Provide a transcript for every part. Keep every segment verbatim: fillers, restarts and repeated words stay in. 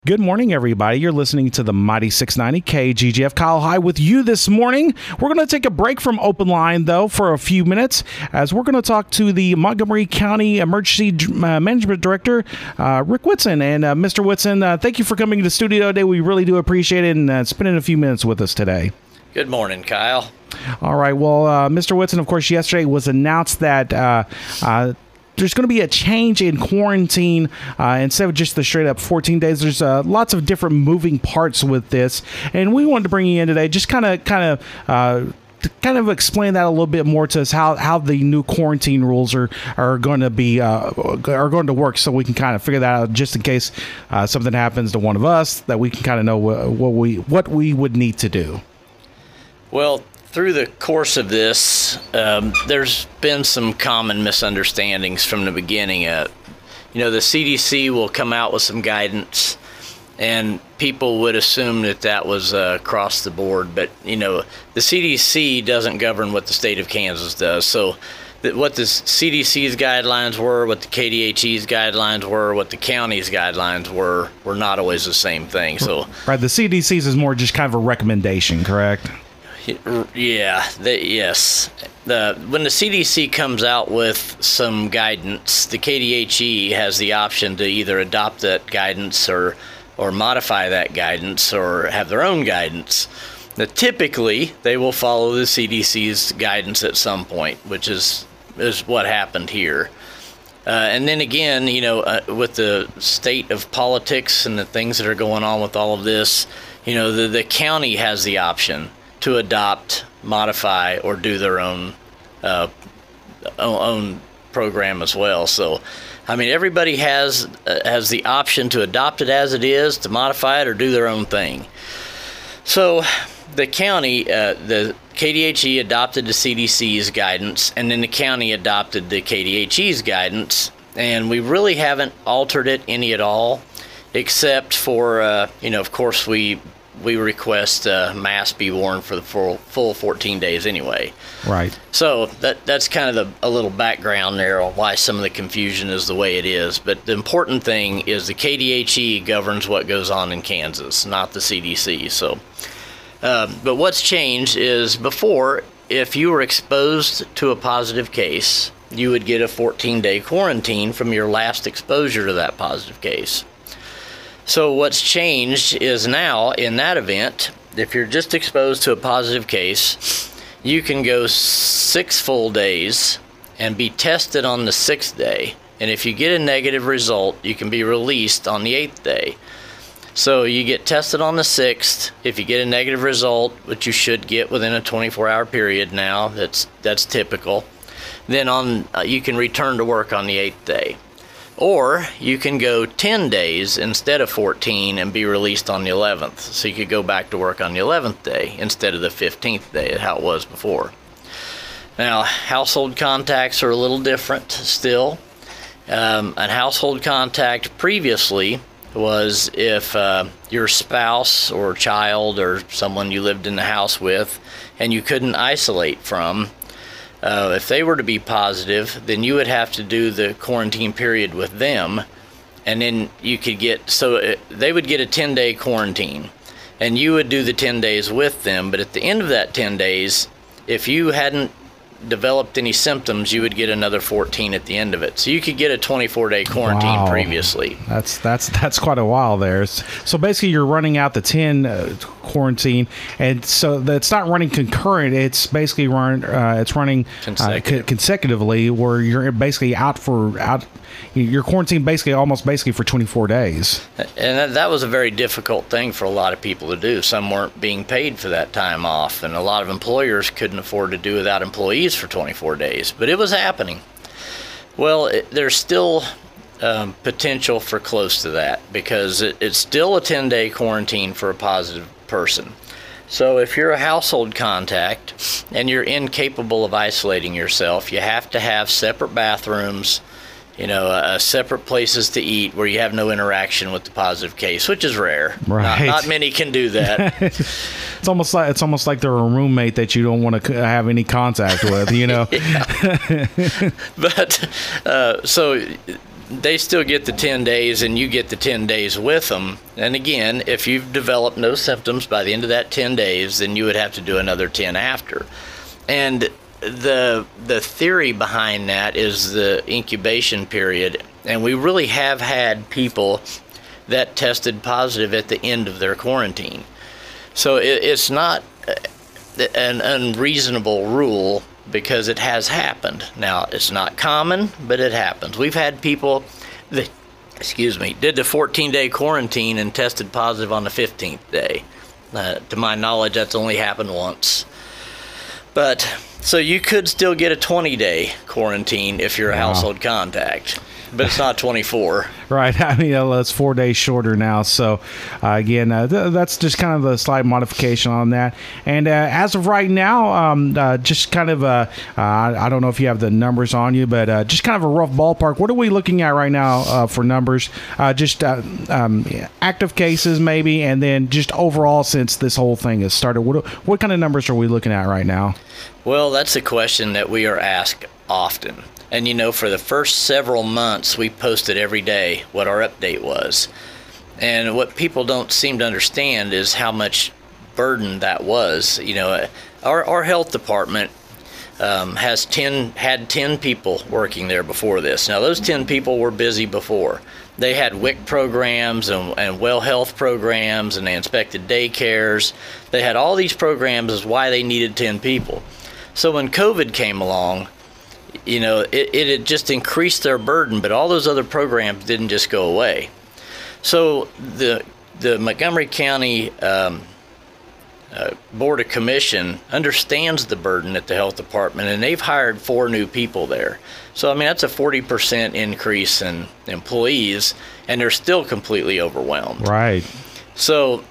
Good morning, everybody. You're listening to the Mighty six ninety K G G F. Kyle High with you this morning. We're going to take a break from Open Line, though, for a few minutes, as we're going to talk to the Montgomery County Emergency uh, Management Director, uh, Rick Whitson. And uh, Mister Whitson, uh, thank you for coming to the studio today. We really do appreciate it and uh, spending a few minutes with us today. Good morning, Kyle. All right. Well, uh, Mister Whitson, of course, yesterday was announced that uh, uh, there's going to be a change in quarantine uh, instead of just the straight up fourteen days. There's uh, lots of different moving parts with this, and we wanted to bring you in today, just kind of, kind of. Uh, to kind of explain that a little bit more to us, how, how the new quarantine rules are, are going to be uh, are going to work, so we can kind of figure that out, just in case uh, something happens to one of us, that we can kind of know what, what we what we would need to do. Well, through the course of this, um, there's been some common misunderstandings from the beginning. Uh, you know, the C D C will come out with some guidance, and people would assume that that was uh, across the board. But, you know, the C D C doesn't govern what the state of Kansas does. So that what the C D C's guidelines were, what the K D H E's guidelines were, what the county's guidelines were, were not always the same thing. So, right, the C D C's is more just kind of a recommendation, correct? Yeah, the, yes. The, when the C D C comes out with some guidance, the K D H E has the option to either adopt that guidance or or modify that guidance or have their own guidance. Now, typically, they will follow the C D C's guidance at some point, which is is what happened here. Uh, and then again, you know, uh, with the state of politics and the things that are going on with all of this, you know, the, the county has the option to adopt, modify, or do their own uh, own program as well. So, I mean, everybody has uh, has the option to adopt it as it is, to modify it, or do their own thing. So, the county, uh, the K D H E adopted the C D C's guidance, and then the county adopted the K D H E's guidance, and we really haven't altered it any at all, except for, uh, you know, of course, we we request uh, masks be worn for the full, full fourteen days anyway. Right. So that that's kind of the, a little background there on why some of the confusion is the way it is. But the important thing is the K D H E governs what goes on in Kansas, not the C D C. So, uh, but what's changed is before, if you were exposed to a positive case, you would get a fourteen-day quarantine from your last exposure to that positive case. So what's changed is now, in that event, if you're just exposed to a positive case, you can go six full days and be tested on the sixth day. And if you get a negative result, you can be released on the eighth day. So you get tested on the sixth. If you get a negative result, which you should get within a twenty-four hour period now, that's that's typical, then on uh, you can return to work on the eighth day. Or you can go ten days instead of fourteen and be released on the eleventh. So you could go back to work on the eleventh day instead of the fifteenth day, how it was before. Now, household contacts are a little different still. Um, a household contact previously was if uh, your spouse or child or someone you lived in the house with and you couldn't isolate from, Uh, if they were to be positive, then you would have to do the quarantine period with them, and then you could get, so it, they would get a ten-day quarantine, and you would do the ten days with them, but at the end of that ten days, if you hadn't developed any symptoms, you would get another fourteen at the end of it. So you could get a twenty-four day quarantine Wow. previously. That's that's that's quite a while there. So basically, you're running out the ten uh, quarantine, and so that's not running concurrent. It's basically run. Uh, it's running Consecutive. uh, co- consecutively, where you're basically out for out. You're quarantined basically almost basically for twenty-four days. And that, that was a very difficult thing for a lot of people to do. Some weren't being paid for that time off, and a lot of employers couldn't afford to do without employees for twenty-four days. But it was happening. Well, it, there's still um, potential for close to that, because it, it's still a ten-day quarantine for a positive person. So if you're a household contact and you're incapable of isolating yourself, you have to have separate bathrooms, you know, uh, separate places to eat where you have no interaction with the positive case, which is rare. Right. Not, not many can do that. It's almost like it's almost like they're a roommate that you don't want to have any contact with, you know. But uh, so they still get the ten days, and you get the ten days with them. And again, if you've developed no symptoms by the end of that ten days, then you would have to do another ten after. And the the theory behind that is the incubation period. And we really have had people that tested positive at the end of their quarantine. So it, it's not an unreasonable rule, because it has happened. Now, it's not common, but it happens. We've had people that, excuse me, did the fourteen-day quarantine and tested positive on the fifteenth day. Uh, to my knowledge, that's only happened once. But, so you could still get a twenty-day quarantine if you're a wow. household contact. But it's not twenty-four. Right. I mean, it's four days shorter now. So, uh, again, uh, th- that's just kind of a slight modification on that. And uh, as of right now, um, uh, just kind of, uh, uh, I don't know if you have the numbers on you, but uh, just kind of a rough ballpark. What are we looking at right now uh, for numbers? Uh, just uh, um, active cases maybe, and then just overall since this whole thing has started. What, what kind of numbers are we looking at right now? Well, that's a question that we are asked often. And, you know, for the first several months, we posted every day what our update was. And what people don't seem to understand is how much burden that was. You know, our, our health department um, has ten had ten people working there before this. Now, those ten people were busy before. They had W I C programs and, and well health programs, and they inspected daycares. They had all these programs is why they needed ten people. So when COVID came along, you know, it, it had just increased their burden, but all those other programs didn't just go away. So the the Montgomery County um, uh, Board of Commission understands the burden at the health department, and they've hired four new people there. So, I mean, that's a forty percent increase in employees, and they're still completely overwhelmed. Right. So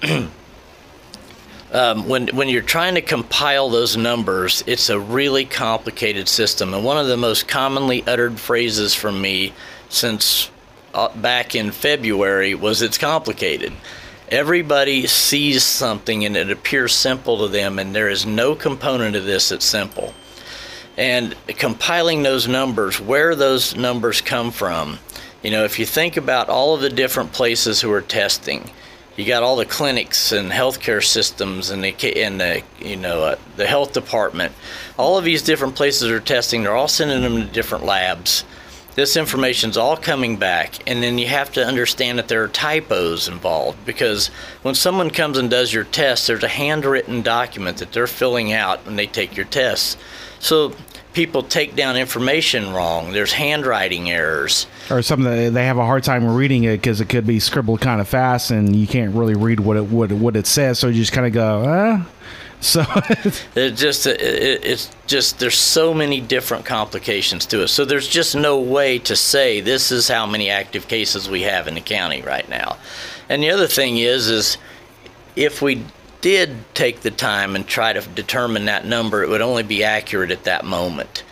Um, when when you're trying to compile those numbers, it's a really complicated system. And one of the most commonly uttered phrases from me since uh, back in February was, it's complicated. Everybody sees something and it appears simple to them, and there is no component of this that's simple. And compiling those numbers, where those numbers come from, you know, if you think about all of the different places who are testing, you got all the clinics and healthcare systems and the and the you know uh, the health department. All of these different places are testing. They're all sending them to different labs. This information's all coming back, and then you have to understand that there are typos involved, because when someone comes and does your test, there's a handwritten document that they're filling out when they take your tests. So people take down information wrong. There's handwriting errors. Or something that they have a hard time reading it because it could be scribbled kind of fast, and you can't really read what it what, what it says. So you just kind of go, uh. So it just it, it's just there's so many different complications to it. So there's just no way to say this is how many active cases we have in the county right now. And the other thing is is if we did take the time and try to determine that number, it would only be accurate at that moment,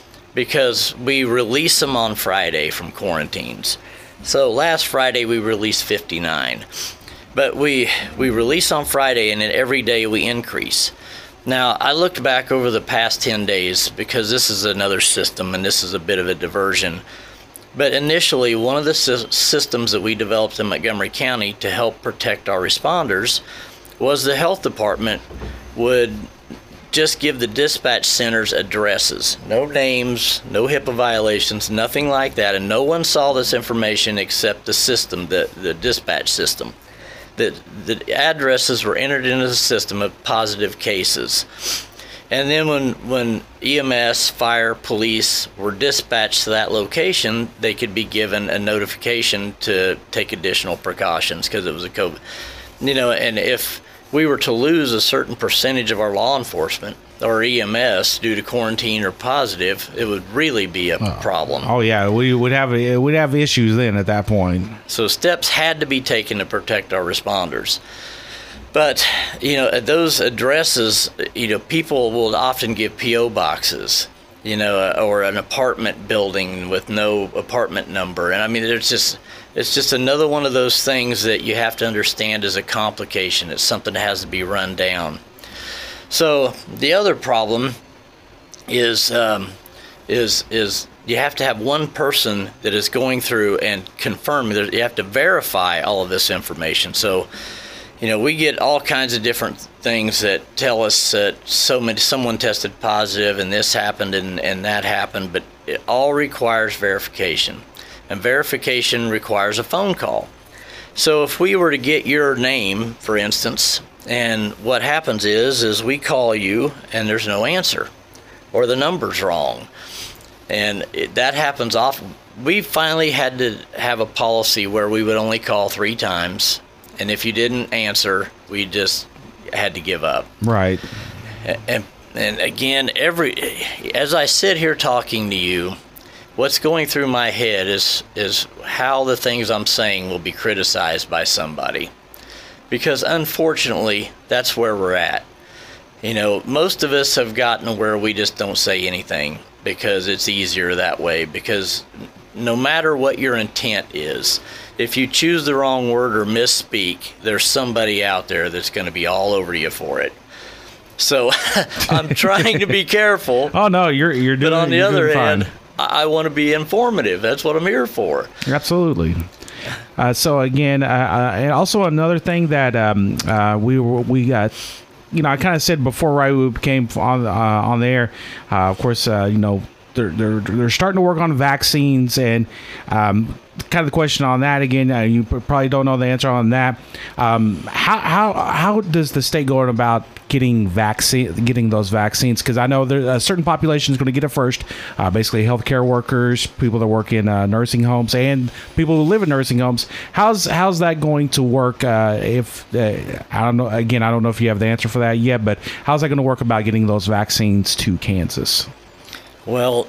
because we release them on Friday from quarantines. So last Friday we released fifty-nine. But we we release on Friday, and then every day we increase. Now, I looked back over the past ten days, because this is another system, and this is a bit of a diversion. But initially, one of the sy- systems that we developed in Montgomery County to help protect our responders was the health department would just give the dispatch centers addresses. No names, no HIPAA violations, nothing like that. And no one saw this information except the system, the, the dispatch system. The, the addresses were entered into the system of positive cases. And then when, when E M S, fire, police were dispatched to that location, they could be given a notification to take additional precautions because it was a COVID. You know, and if we were to lose a certain percentage of our law enforcement or E M S due to quarantine or positive, it would really be a uh, problem. Oh yeah, we would have we'd have issues then at that point. So steps had to be taken to protect our responders. But you know, at those addresses, you know, people will often give P O boxes, you know, or an apartment building with no apartment number, and I mean, there's just it's just another one of those things that you have to understand as a complication. It's something that has to be run down. So the other problem is um, is is you have to have one person that is going through and confirming that you have to verify all of this information. So, you know, we get all kinds of different things that tell us that so many, someone tested positive and this happened and, and that happened, but it all requires verification. And verification requires a phone call. So if we were to get your name, for instance, and what happens is, is we call you and there's no answer or the number's wrong. And it, that happens often. We finally had to have a policy where we would only call three times. And if you didn't answer, we just had to give up. Right. And, and again, every as I sit here talking to you, what's going through my head is is how the things I'm saying will be criticized by somebody. Because unfortunately, that's where we're at. You know, most of us have gotten where we just don't say anything because it's easier that way. Because no matter what your intent is, if you choose the wrong word or misspeak, there's somebody out there that's going to be all over you for it. So I'm trying to be careful. Oh no, you're you're doing. But on the other hand, fine. I, I want to be informative. That's what I'm here for. Absolutely. Uh, so again, uh, uh, and also another thing that um, uh, we were, we got. You know, I kind of said before, right, we came on uh, on the air. Uh, of course, uh, you know, they're they're they're starting to work on vaccines, and um, kind of the question on that again. Uh, you probably don't know the answer on that. Um, how how how does the state go about getting vaccine getting those vaccines? Because I know there a certain population is going to get it first. Uh, basically, healthcare workers, people that work in uh, nursing homes, and people who live in nursing homes. How's how's that going to work? Uh, if uh, I don't know. Again, I don't know if you have the answer for that yet. But how's that going to work about getting those vaccines to Kansas? Well,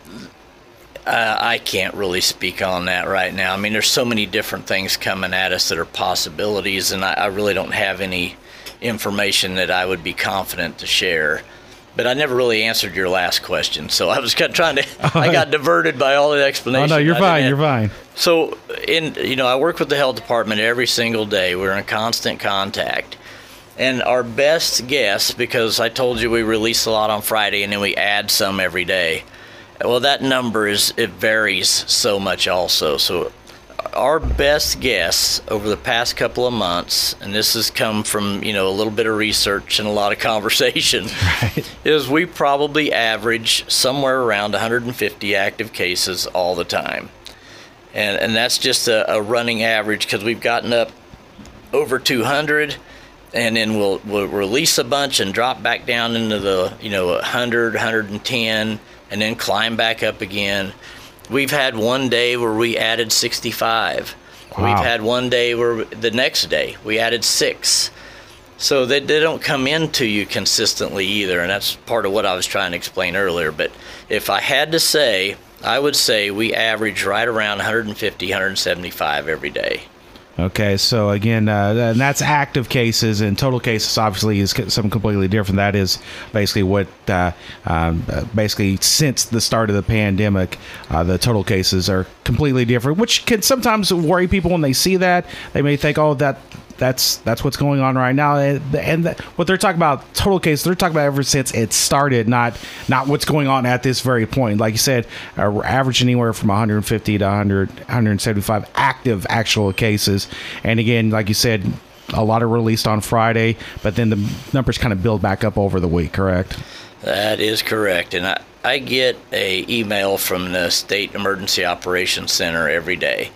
uh, I can't really speak on that right now. I mean, there's so many different things coming at us that are possibilities, and I, I really don't have any information that I would be confident to share. But I never really answered your last question, so I was kind of trying to. I got diverted by all the explanation. Oh no, you're fine. You're fine. So, in you know, I work with the health department every single day. We're in constant contact. And our best guess, because I told you we release a lot on Friday and then we add some every day. Well, that number is, it varies so much also. So our best guess over the past couple of months, and this has come from, you know, a little bit of research and a lot of conversation, right, is we probably average somewhere around one hundred fifty active cases all the time. And and that's just a, a running average because we've gotten up over two hundred. And then we'll we'll release a bunch and drop back down into the, you know, one hundred, one hundred ten, and then climb back up again. We've had one day where we added sixty-five. Wow. We've had one day where the next day we added six. So they, they don't come into you consistently either, and that's part of what I was trying to explain earlier. But if I had to say, I would say we average right around one hundred fifty, one hundred seventy-five every day. Okay, so again, uh, and that's active cases, and total cases obviously is something completely different. That is basically what, uh, um, basically since the start of the pandemic, uh, the total cases are completely different, which can sometimes worry people when they see that. They may think, oh, that that's that's what's going on right now, and, and the, what they're talking about, total cases, they're talking about ever since it started, not not what's going on at this very point. Like you said, uh, we're averaging anywhere from one hundred fifty to one hundred, one hundred seventy-five active actual cases, and again, like you said, a lot are released on Friday, but then the numbers kind of build back up over the week, correct? That is correct, and I, I get a email from the State Emergency Operations Center every day.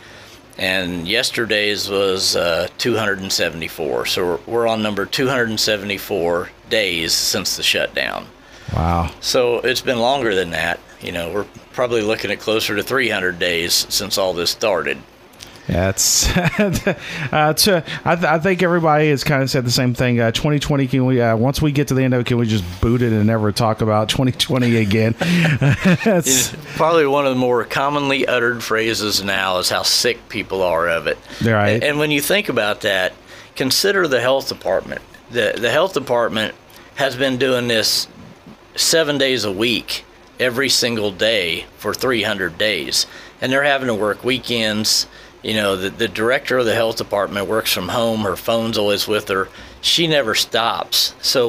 And yesterday's was uh, two hundred seventy-four. So we're, we're on number two hundred seventy-four days since the shutdown. Wow. So it's been longer than that. You know, we're probably looking at closer to three hundred days since all this started. Yeah, it's, uh, to, I, th- I think everybody has kind of said the same thing. Uh, twenty twenty, can we, uh, once we get to the end of it, can we just boot it and never talk about twenty twenty again? It's probably one of the more commonly uttered phrases now is how sick people are of it. Right. And when you think about that, consider the health department. The, the health department has been doing this seven days a week, every single day for three hundred days. And they're having to work weekends. You know, the, the director of the health department works from home. Her phone's always with her. She never stops. So when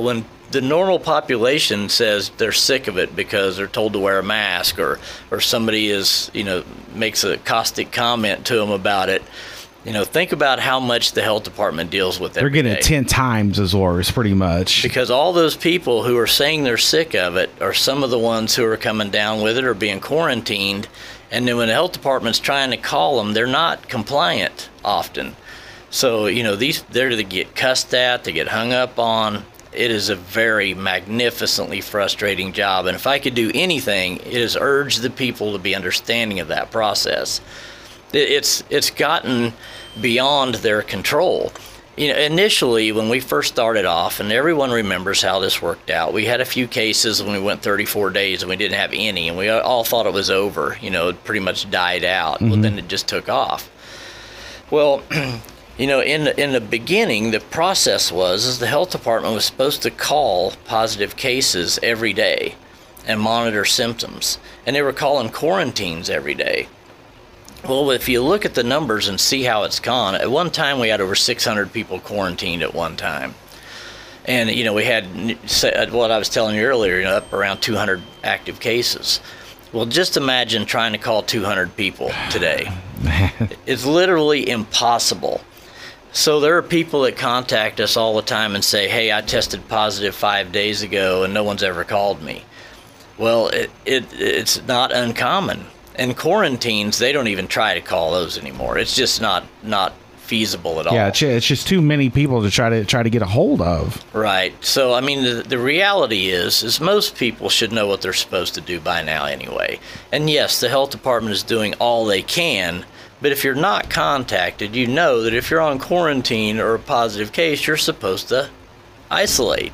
the normal population says they're sick of it because they're told to wear a mask, or or somebody is, you know, makes a caustic comment to them about it. You know, think about how much the health department deals with it. They're getting day. it ten times as worse, pretty much. Because all those people who are saying they're sick of it are some of the ones who are coming down with it or being quarantined. And then when the health department's trying to call them, they're not compliant often. So, you know, these they're to get cussed at, they get hung up on. It is a very magnificently frustrating job. And if I could do anything, it is urge the people to be understanding of that process. It's it's gotten beyond their control. You know, initially when we first started off, and everyone remembers how this worked out, we had a few cases when we went thirty-four days and we didn't have any, and we all thought it was over. You know, it pretty much died out. Mm-hmm. Well, then it just took off. Well, you know, in the, in the beginning, the process was is the health department was supposed to call positive cases every day and monitor symptoms, and they were calling quarantines every day. Well, if you look at the numbers and see how it's gone, at one time we had over six hundred people quarantined at one time. And, you know, we had what I was telling you earlier, you know, up around two hundred active cases. Well, just imagine trying to call two hundred people today. It's literally impossible. So there are people that contact us all the time and say, hey, I tested positive five days ago and no one's ever called me. Well, it, it it's not uncommon. And quarantines, they don't even try to call those anymore. It's just not not feasible at all. Yeah, it's just too many people to try to try to get a hold of. Right. So, I mean, the, the reality is, is most people should know what they're supposed to do by now anyway. And yes, the health department is doing all they can. But if you're not contacted, you know that if you're on quarantine or a positive case, you're supposed to isolate.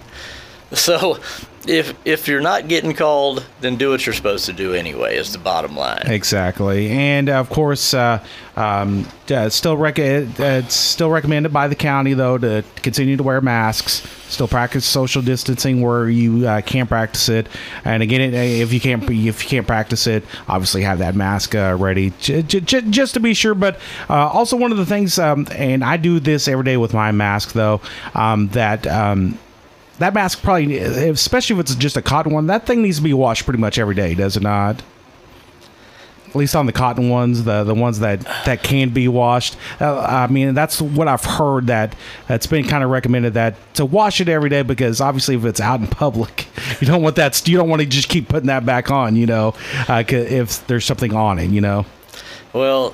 So if if you're not getting called, then do what you're supposed to do anyway, is the bottom line. Exactly. And of course, uh, um, uh, still rec- uh, it's still recommended by the county, though, to continue to wear masks. Still practice social distancing where you uh, can practice it. And again, it, if you can't if you can't practice it, obviously have that mask uh, ready j- j- j- just to be sure. But uh, also one of the things, um, and I do this every day with my mask, though, um, that. Um, That mask probably, especially if it's just a cotton one, that thing needs to be washed pretty much every day, does it not? At least on the cotton ones, the the ones that, that can be washed. Uh, I mean, that's what I've heard, that that's been kind of recommended, that to wash it every day, because obviously if it's out in public, you don't want that. You don't want to just keep putting that back on, you know, uh, if there's something on it, you know. Well,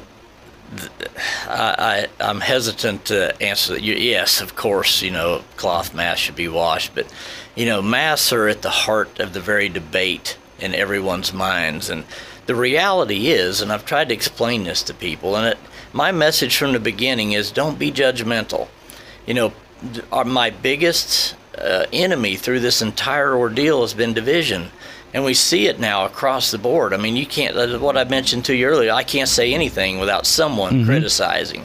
I, I, I'm hesitant to answer that. Yes, of course, you know, cloth masks should be washed, but, you know, masks are at the heart of the very debate in everyone's minds. And the reality is, and I've tried to explain this to people, and it, my message from the beginning is don't be judgmental. You know, our, my biggest uh, enemy through this entire ordeal has been division. And we see it now across the board. I mean, you can't, what I mentioned to you earlier, I can't say anything without someone mm-hmm. criticizing.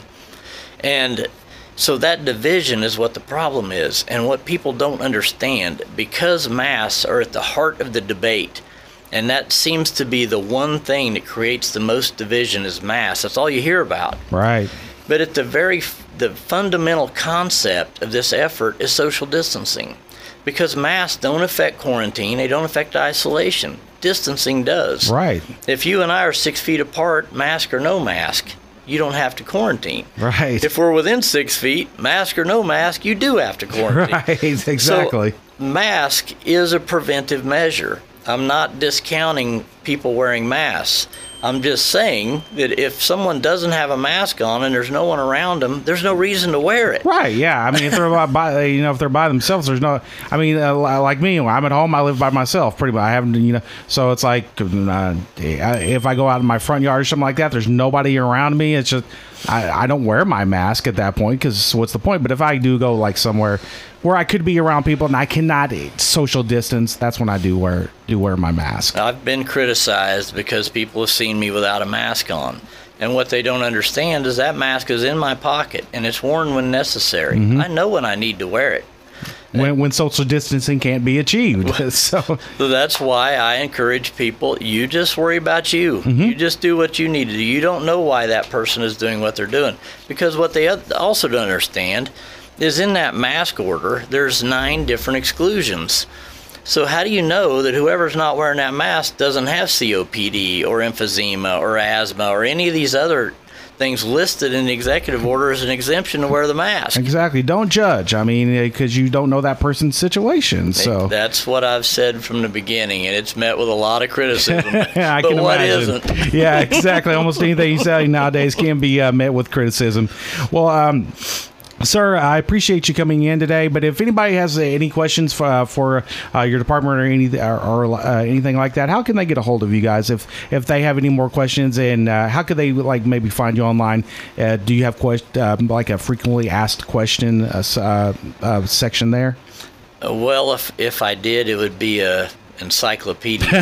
And so that division is what the problem is. And what people don't understand, because masks are at the heart of the debate, and that seems to be the one thing that creates the most division is masks. That's all you hear about. Right. But at the very, the fundamental concept of this effort is social distancing. Because masks don't affect quarantine, they don't affect isolation. Distancing does. Right. If you and I are six feet apart, mask or no mask, you don't have to quarantine. Right. If we're within six feet, mask or no mask, you do have to quarantine. Right, exactly. So, mask is a preventive measure. I'm not discounting people wearing masks. I'm just saying that if someone doesn't have a mask on and there's no one around them, there's no reason to wear it. Right? Yeah. I mean, if they're by, you know, if they're by themselves, there's no. I mean, uh, like me, I'm at home. I live by myself, pretty much. I haven't, you know. So it's like, uh, if I go out in my front yard or something like that, there's nobody around me. It's just I, I don't wear my mask at that point, because what's the point? But if I do go like somewhere where I could be around people and I cannot social distance, that's when I do wear do wear my mask. I've been criticized because people have seen me without a mask on. And what they don't understand is that mask is in my pocket and it's worn when necessary. Mm-hmm. I know when I need to wear it. When, when social distancing can't be achieved. so. so that's why I encourage people, you just worry about you. Mm-hmm. You just do what you need to do. You don't know why that person is doing what they're doing. Because what they also don't understand is in that mask order, there's nine different exclusions. So how do you know that whoever's not wearing that mask doesn't have C O P D or emphysema or asthma or any of these other things listed in the executive order as an exemption to wear the mask? Exactly. Don't judge. I mean, because you don't know that person's situation. So that's what I've said from the beginning, and it's met with a lot of criticism. I but can what imagine. isn't? Yeah, exactly. Almost anything you say nowadays can be uh, met with criticism. Well, um, sir, I appreciate you coming in today. But if anybody has uh, any questions for, uh, for uh, your department or any or, or uh, anything like that, how can they get a hold of you guys if if they have any more questions? And uh, how could they like maybe find you online? Uh, do you have quest- uh, like a frequently asked question uh, uh, uh, section there? Uh, well, if if I did, it would be a encyclopedia.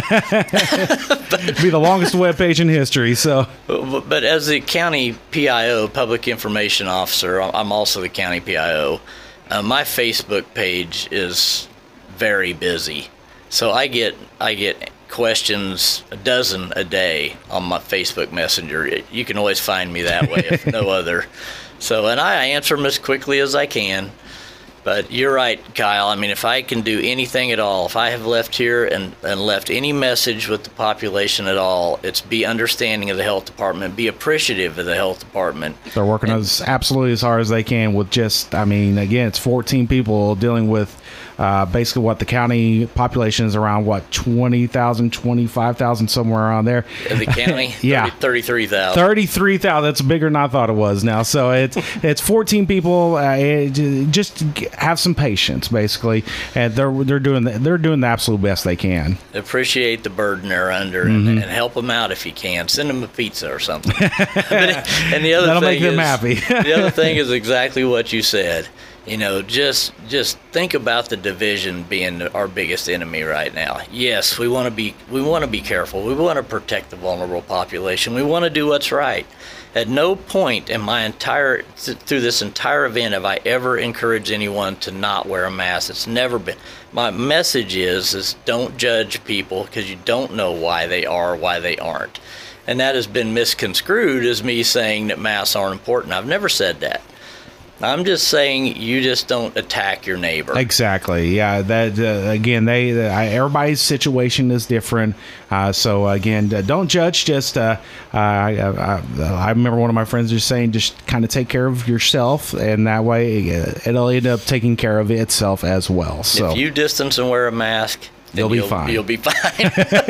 It'd be the longest web page in history. So, but, but as the county P I O, Public Information Officer, I'm also the county P I O. Uh, my Facebook page is very busy, so I get I get questions a dozen a day on my Facebook Messenger. You can always find me that way, if no other. So, and I answer them as quickly as I can. But you're right, Kyle. I mean, if I can do anything at all, if I have left here and, and left any message with the population at all, it's be understanding of the health department, be appreciative of the health department. They're working and, as absolutely as hard as they can with just, I mean, again, it's fourteen people dealing with uh, basically what the county population is around, what, twenty thousand, twenty-five thousand, somewhere around there. The county? Yeah. thirty-three thousand. thirty-three thousand. That's bigger than I thought it was now. So it's it's fourteen people. Uh, it, just have some patience, basically, and they're they're doing the, they're doing the absolute best they can. Appreciate the burden they're under, mm-hmm. and, and help them out if you can. Send them a pizza or something. but, and the other That'll thing make them is, happy. The other thing is exactly what you said. You know, just just think about the division being our biggest enemy right now. Yes, we want to be we want to be careful. We want to protect the vulnerable population. We want to do what's right. At no point in my entire th- through this entire event have I ever encouraged anyone to not wear a mask. It's never been. My message is is don't judge people because you don't know why they are or why they aren't. And that has been misconstrued as me saying that masks aren't important. I've never said that. I'm just saying you just don't attack your neighbor. Exactly. Yeah. That uh, again, they uh, everybody's situation is different. Uh, so again, uh, don't judge. Just uh, uh, I, I, I remember one of my friends just saying, just kind of take care of yourself, and that way uh, it'll end up taking care of itself as well. So if you distance and wear a mask, You'll be you'll, fine. You'll be fine.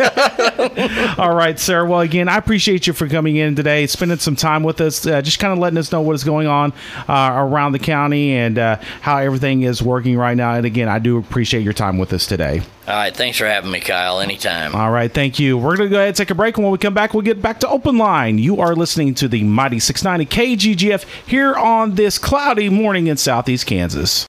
All right, sir. Well, again, I appreciate you for coming in today, spending some time with us, uh, just kind of letting us know what is going on uh, around the county and uh, how everything is working right now. And again, I do appreciate your time with us today. All right. Thanks for having me, Kyle. Anytime. All right. Thank you. We're going to go ahead and take a break. And when we come back, we'll get back to Open Line. You are listening to the Mighty six ninety K G G F here on this cloudy morning in Southeast Kansas.